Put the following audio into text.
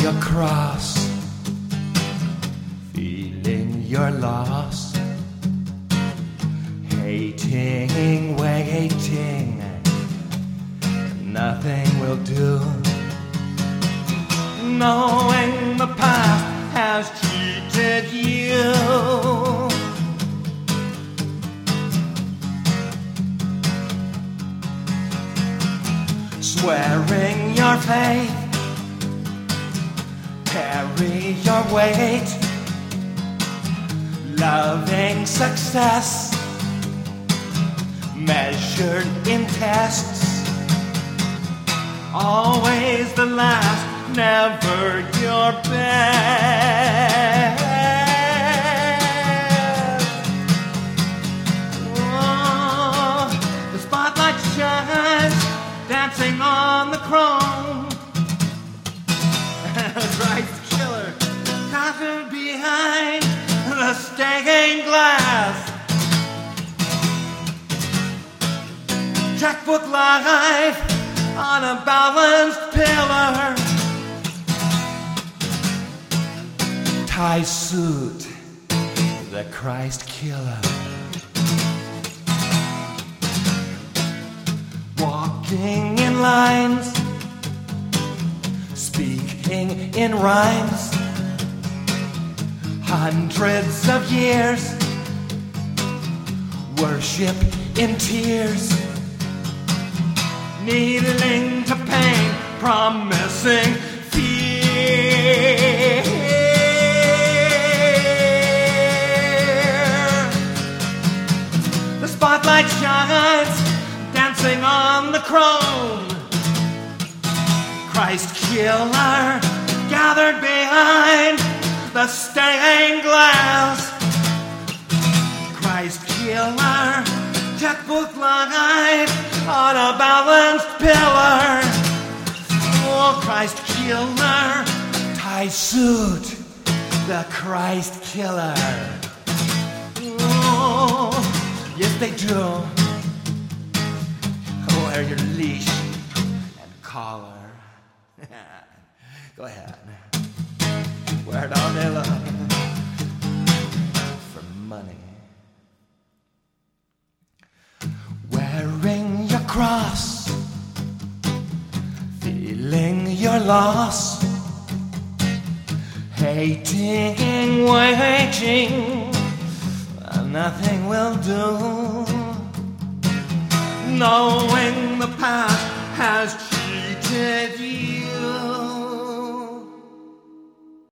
your cross, feeling your loss, hating, waiting, nothing will do. Knowing the past has cheated you, swearing your faith, carry your weight, loving success, measured in tests, always the last, never your best. Oh, the spotlight shines, dancing on the chrome. Christ killer, coffin behind the stained glass. Checkbook life on a balanced pillar. Tie suit, the Christ killer. Walking in lines, speaking in rhymes, hundreds of years, worship in tears, needling to pain, promising fear. The spotlight shines, dancing on the chrome. Christ killer, gathered behind the stained glass. Christ killer, checkbook line on a balanced pillar. Oh, Christ killer, tie suit, the Christ killer. Oh, yes they do. Wear your leash and collar. Go ahead. Wear it all day long for money. Wearing your cross, feeling your loss, hating, waiting, nothing will do. Knowing